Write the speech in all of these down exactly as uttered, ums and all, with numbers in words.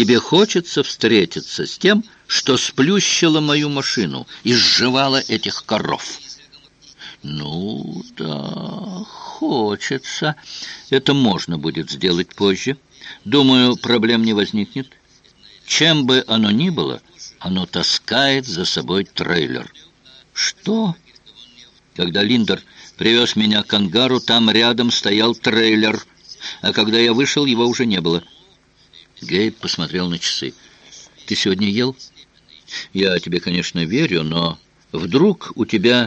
тебе хочется встретиться с тем, что сплющило мою машину и сживало этих коров». «Ну, да, хочется. Это можно будет сделать позже. Думаю, проблем не возникнет. Чем бы оно ни было, оно таскает за собой трейлер». «Что?» «Когда Линдер привез меня к ангару, там рядом стоял трейлер, а когда я вышел, его уже не было». Гейб посмотрел на часы. «Ты сегодня ел?» «Я тебе, конечно, верю, но вдруг у тебя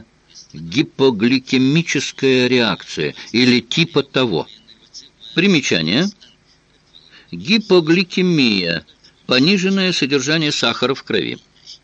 гипогликемическая реакция или типа того». Примечание. Гипогликемия. Пониженное содержание сахара в крови.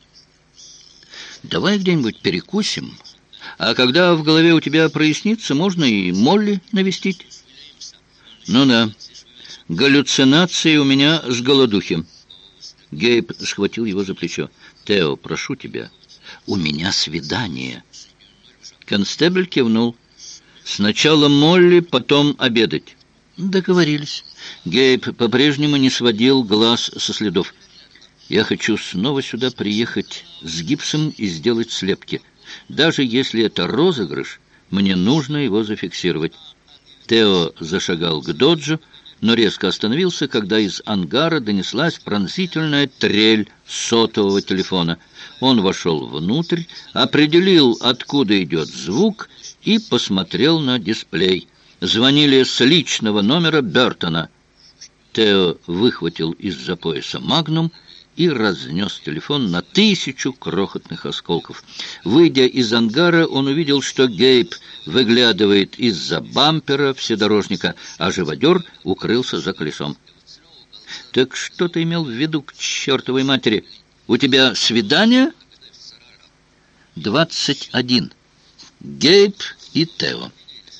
«Давай где-нибудь перекусим, а когда в голове у тебя прояснится, можно и Молли навестить». «Ну да, галлюцинации у меня с голодухи». Гейб схватил его за плечо. «Тео, прошу тебя, у меня свидание». Констебль кивнул. «Сначала Молли, потом обедать». «Договорились». Гейб по-прежнему не сводил глаз со следов. «Я хочу снова сюда приехать с гипсом и сделать слепки. Даже если это розыгрыш, мне нужно его зафиксировать». Тео зашагал к доджу, но резко остановился, когда из ангара донеслась пронзительная трель сотового телефона. Он вошел внутрь, определил, откуда идет звук, и посмотрел на дисплей. Звонили с личного номера Бертона. Тео выхватил из-за пояса «Магнум» и разнес телефон на тысячу крохотных осколков. Выйдя из ангара, он увидел, что Гейб выглядывает из-за бампера вседорожника, а живодер укрылся за колесом. «Так что ты имел в виду, к чертовой матери? У тебя свидание?» двадцать один. Гейб и Тео.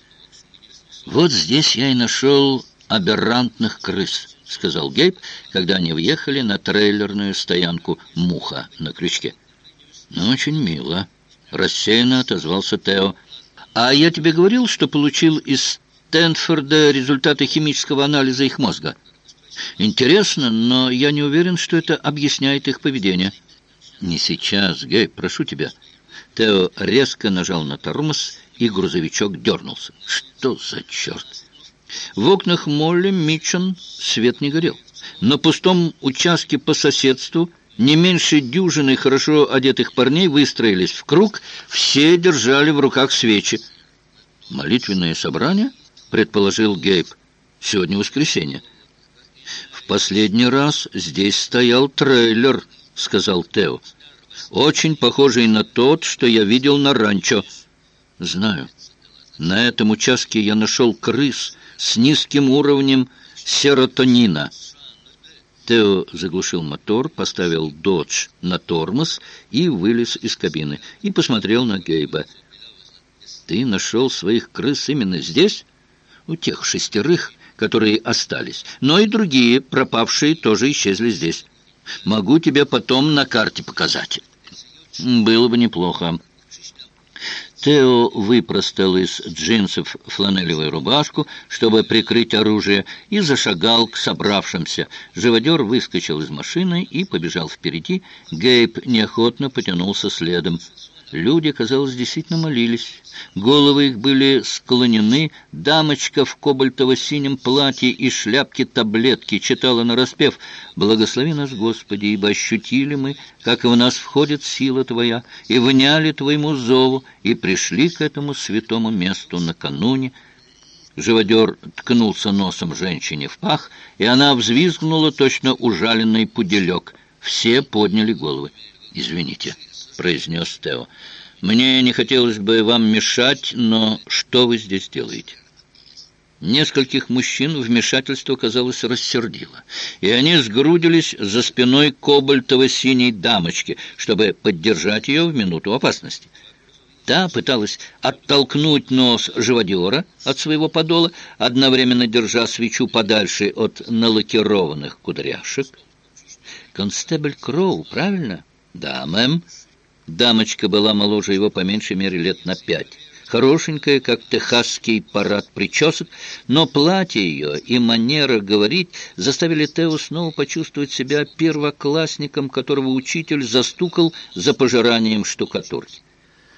«Вот здесь я и нашел аберрантных крыс», — сказал Гейб, когда они въехали на трейлерную стоянку «Муха» на крючке. «Ну, очень мило», — рассеянно отозвался Тео. «А я тебе говорил, что получил из Стэнфорда результаты химического анализа их мозга? Интересно, но я не уверен, что это объясняет их поведение». «Не сейчас, Гейб, прошу тебя». Тео резко нажал на тормоз, и грузовичок дернулся. «Что за черт?» В окнах Молли Митчен свет не горел. На пустом участке по соседству не меньше дюжины хорошо одетых парней выстроились в круг, все держали в руках свечи. «Молитвенное собрание?» — предположил Гейб. «Сегодня воскресенье». «В последний раз здесь стоял трейлер», — сказал Тео. «Очень похожий на тот, что я видел на ранчо». «Знаю. На этом участке я нашел крыс с низким уровнем серотонина». Тео заглушил мотор, поставил «Додж» на тормоз и вылез из кабины. И посмотрел на Гейба. «Ты нашел своих крыс именно здесь? У тех шестерых, которые остались. Но и другие, пропавшие, тоже исчезли здесь. Могу тебе потом на карте показать». «Было бы неплохо». Тео выпростал из джинсов фланелевую рубашку, чтобы прикрыть оружие, и зашагал к собравшимся. Живодер выскочил из машины и побежал впереди. Гейб неохотно потянулся следом. Люди, казалось, действительно молились. Головы их были склонены. Дамочка в кобальтово-синем платье и шляпке таблетки читала нараспев: «Благослови нас, Господи, ибо ощутили мы, как в нас входит сила Твоя, и вняли Твоему зову, и пришли к этому святому месту накануне». Живодер ткнулся носом женщине в пах, и она взвизгнула, точно ужаленный пуделек. Все подняли головы. «Извините», — произнес Тео. «Мне не хотелось бы вам мешать, но что вы здесь делаете?» Нескольких мужчин вмешательство, казалось, рассердило, и они сгрудились за спиной кобальтово-синей дамочки, чтобы поддержать ее в минуту опасности. Та пыталась оттолкнуть нос живодера от своего подола, одновременно держа свечу подальше от налакированных кудряшек. «Констебль Кроу, правильно?» «Да, мэм». Дамочка была моложе его по меньшей мере лет на пять. хорошенькая, как техасский парад причесок, но платье ее и манера говорить заставили Тео снова почувствовать себя первоклассником, которого учитель застукал за пожиранием штукатурки.